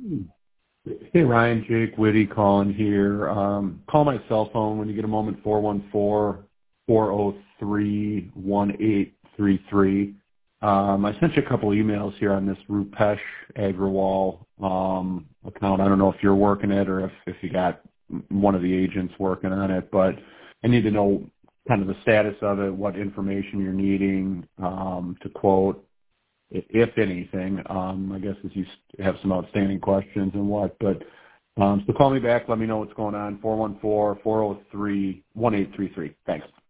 Hey Ryan, Jake Whitty calling here. Call my cell phone when you get a moment, 414-403-1833. I sent you a couple emails here on this Rupesh Agrawal account. I don't know if you're working it or if you got one of the agents working on it, but I need to know kind of the status of it, what information you're needing to quote, if anything. I guess as you have some outstanding questions and what, but so call me back. Let me know what's going on. 414-403-1833. Thanks.